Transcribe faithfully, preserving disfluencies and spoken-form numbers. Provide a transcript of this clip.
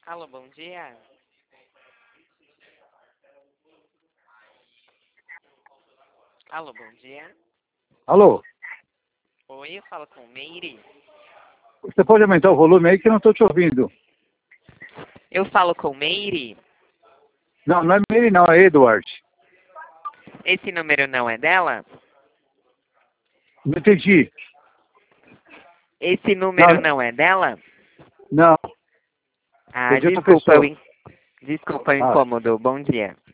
Alô, bom dia. Alô, bom dia. Alô? Oi, eu falo com Meire. Você pode aumentar o volume aí que eu não estou te ouvindo. Eu falo com Meire. Não, não é Meire não, é Edward. Esse número não é dela? Não entendi. Esse número Não, não é dela? não. Ah, É de outra desculpa, eu pessoa. in- desculpa o Ah, incômodo. Bom dia.